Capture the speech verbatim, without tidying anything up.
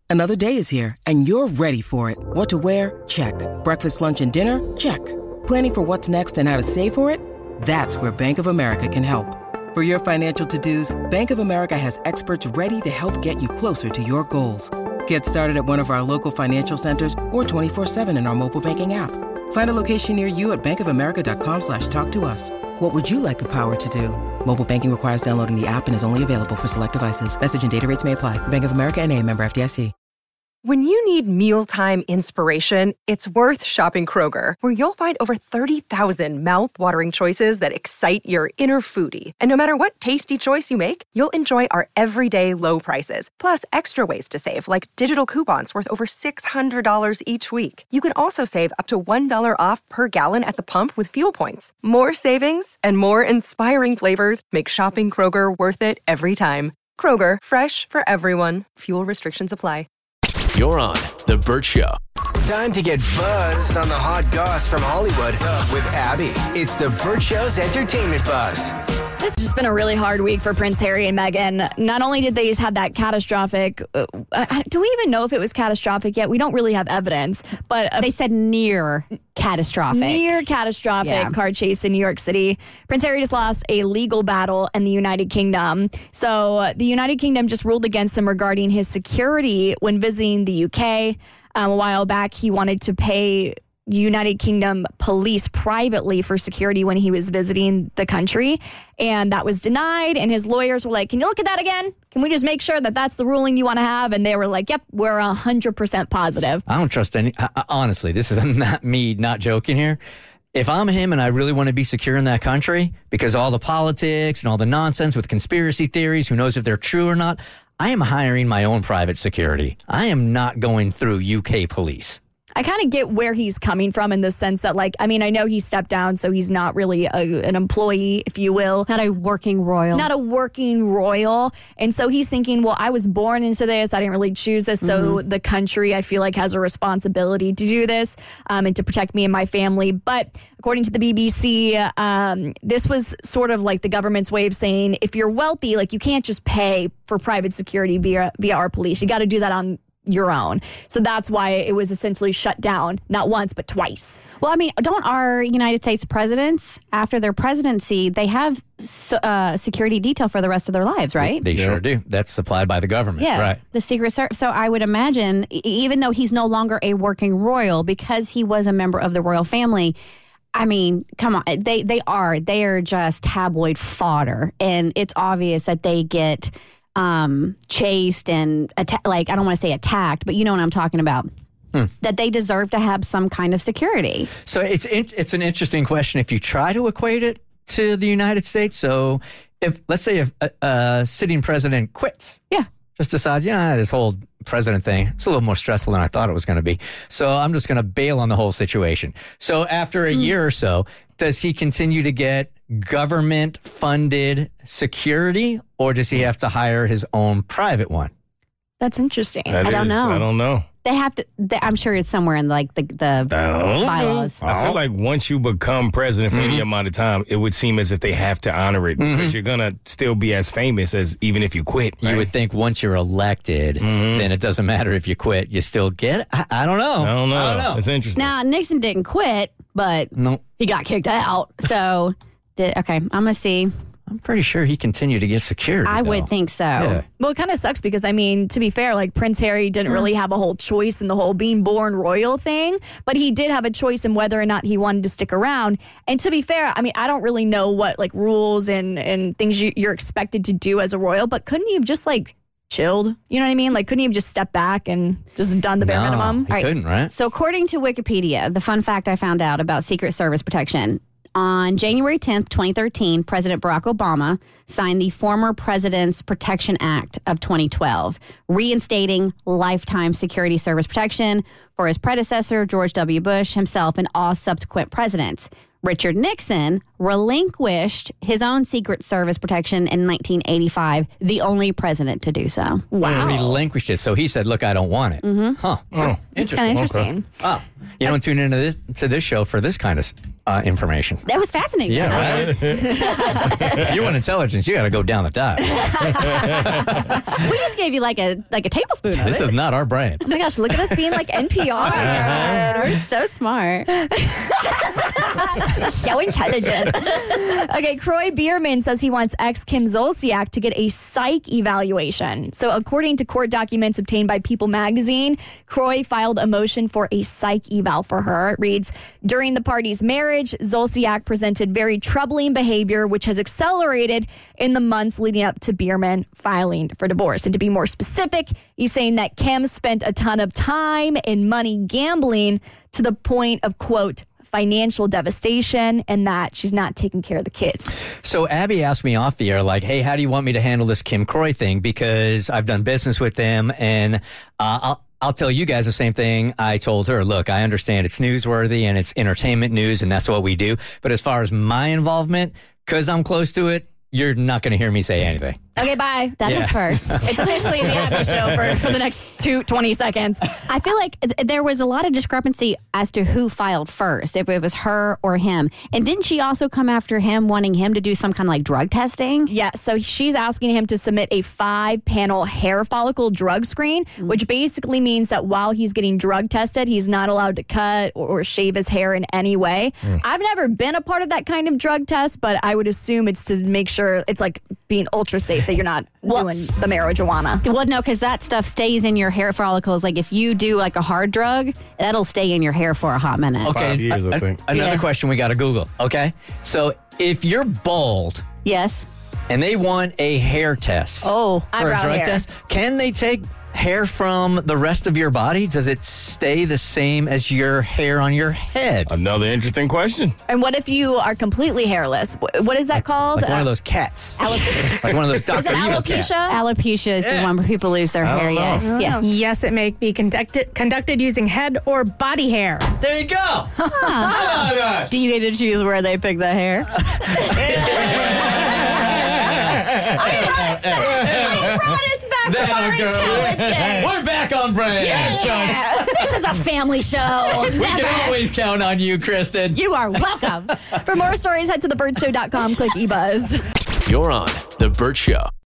Another day is here, and you're ready for it. What to wear? Check. Breakfast, lunch, and dinner? Check. Planning for what's next and how to save for it? That's where Bank of America can help. For your financial to-dos, Bank of America has experts ready to help get you closer to your goals. Get started at one of our local financial centers or twenty-four seven in our mobile banking app. Find a location near you at bankofamerica.com slash talk to us. What would you like the power to do? Mobile banking requires downloading the app and is only available for select devices. Message and data rates may apply. Bank of America N A, member F D I C. When you need mealtime inspiration, it's worth shopping Kroger, where you'll find over thirty thousand mouth-watering choices that excite your inner foodie. And no matter what tasty choice you make, you'll enjoy our everyday low prices, plus extra ways to save, like digital coupons worth over six hundred dollars each week. You can also save up to one dollar off per gallon at the pump with fuel points. More savings and more inspiring flavors make shopping Kroger worth it every time. Kroger, fresh for everyone. Fuel restrictions apply. You're on The Burt Show. Time to get buzzed on the hot goss from Hollywood with Abby. It's The Burt Show's entertainment buzz. This has just been a really hard week for Prince Harry and Meghan. Not only did they just have that catastrophic, uh, do we even know if it was catastrophic yet? We don't really have evidence, but uh, they said near catastrophic. Near catastrophic yeah. car chase in New York City. Prince Harry just lost a legal battle in the United Kingdom. So uh, the United Kingdom just ruled against him regarding his security when visiting the U K. Um, a while back, he wanted to pay United Kingdom police privately for security when he was visiting the country, and that was denied. And his lawyers were like, can you look at that again? Can we just make sure that that's the ruling you want to have? And they were like, yep, we're one hundred percent positive. I don't trust any, I, honestly, this is not me not joking here. If I'm him and I really want to be secure in that country, because all the politics and all the nonsense with conspiracy theories, who knows if they're true or not, I am hiring my own private security. I am not going through U K police. I kind of get where he's coming from in the sense that, like, I mean, I know he stepped down, so he's not really a, an employee, if you will. Not a working royal. Not a working royal. And so he's thinking, well, I was born into this. I didn't really choose this. So mm-hmm. the country, I feel like, has a responsibility to do this um, and to protect me and my family. But according to the B B C, um, this was sort of like the government's way of saying, if you're wealthy, like, you can't just pay for private security via, via our police. You got to do that on your own. So that's why it was essentially shut down, not once, but twice. Well, I mean, don't our United States presidents, after their presidency, they have uh, security detail for the rest of their lives, right? They, they yeah. sure do. That's supplied by the government. Yeah, right. The Secret Service. So I would imagine, even though he's no longer a working royal, because he was a member of the royal family, I mean, come on, they, they are, they are just tabloid fodder. And it's obvious that they get um, chased and, atta- like, I don't want to say attacked, but you know what I'm talking about. Hmm. That they deserve to have some kind of security. So it's it's an interesting question if you try to equate it to the United States. So if, let's say, if a, a sitting president quits. Yeah. Just decides, you know, this whole president thing, it's a little more stressful than I thought it was going to be. So I'm just going to bail on the whole situation. So after a mm. year or so, does he continue to get government-funded security, or does he have to hire his own private one? That's interesting. That I don't is, know. I don't know. They have to, they, I'm sure it's somewhere in like the, the bylaws. I feel like once you become president for mm-hmm. any amount of time, it would seem as if they have to honor it because mm-hmm. you're going to still be as famous as even if you quit. Right? You would think once you're elected, mm-hmm. then it doesn't matter if you quit. You still get it? I, I don't know. I don't know. I don't know. It's interesting. Now, Nixon didn't quit, but nope. he got kicked out. So, did, okay, I'm going to see. I'm pretty sure he continued to get security. I though. would think so. Yeah. Well, it kind of sucks because, I mean, to be fair, like, Prince Harry didn't really have a whole choice in the whole being born royal thing, but he did have a choice in whether or not he wanted to stick around. And to be fair, I mean, I don't really know what, like, rules and, and things you, you're expected to do as a royal, but couldn't you have just, like, chilled? You know what I mean? Like, couldn't you have just stepped back and just done the bare no, minimum? he right. couldn't, right? So according to Wikipedia, the fun fact I found out about Secret Service protection, on January tenth, twenty thirteen, President Barack Obama signed the former President's Protection Act of twenty twelve, reinstating lifetime security service protection for his predecessor, George W. Bush himself, and all subsequent presidents. Richard Nixon relinquished his own Secret Service protection in nineteen eighty-five, the only president to do so. Wow. Relinquished it. So he said, look, I don't want it. Mm-hmm. Huh. Oh, It's kind of interesting. Wow. You don't tune into this to this show for this kind of uh, information. That was fascinating. Yeah, right? If you want intelligence, you got to go down the dive. We just gave you like a like a tablespoon of This it. is not our brain. Oh my gosh, look at us being like N P R. We're so smart. So intelligent. Okay, Kroy Bierman says he wants ex Kim Zolciak to get a psych evaluation. So according to court documents obtained by People magazine, Kroy filed a motion for a psych eval for her. It reads, during the party's marriage, Zolciak presented very troubling behavior, which has accelerated in the months leading up to Bierman filing for divorce. And to be more specific, he's saying that Kim spent a ton of time and money gambling to the point of, quote, financial devastation, and that she's not taking care of the kids. So Abby asked me off the air, like, hey, how do you want me to handle this Kim Kroy thing? Because I've done business with them, and uh, I'll, I'll tell you guys the same thing I told her. Look, I understand it's newsworthy and it's entertainment news, and that's what we do. But as far as my involvement, because I'm close to it, you're not going to hear me say anything. Okay, bye. That's Yeah. a first. It's officially the Abby Show for, for the next two, twenty seconds. I feel like th- there was a lot of discrepancy as to who filed first, if it was her or him. And didn't she also come after him, wanting him to do some kind of like drug testing? Yeah, so she's asking him to submit a five-panel hair follicle drug screen, which basically means that while he's getting drug tested, he's not allowed to cut or, or shave his hair in any way. I've never been a part of that kind of drug test, but I would assume it's to make sure it's like being ultra safe that you're not Well- doing the marijuana. Well, no, because that stuff stays in your hair follicles. Like if you do like a hard drug, that'll stay in your hair for a hot minute. Okay, Five years, I a- think. another Yeah. question we got to Google, okay? So if you're bald Yes. and they want a hair test Oh. for Eyebrow a drug hair. test, can they take hair from the rest of your body? Does it stay the same as your hair on your head? Another interesting question. And what if you are completely hairless? Wh- What is that called? Like one Uh, of those cats. like one of those is Doctor it Evil cats. alopecia? Alopecia is the Yeah. one where people lose their hair. don't know. Yes. Yeah. Yes, it may be conducted conducted using head or body hair. There you go. Do you get to choose where they pick the hair? I brought us back from That our girl. intelligence. We're back on brand. Yeah. This is a family show. We can always count on you, Kristen. You are welcome. For more stories, head to the bird show dot com. Click eBuzz. You're on The Burt Show.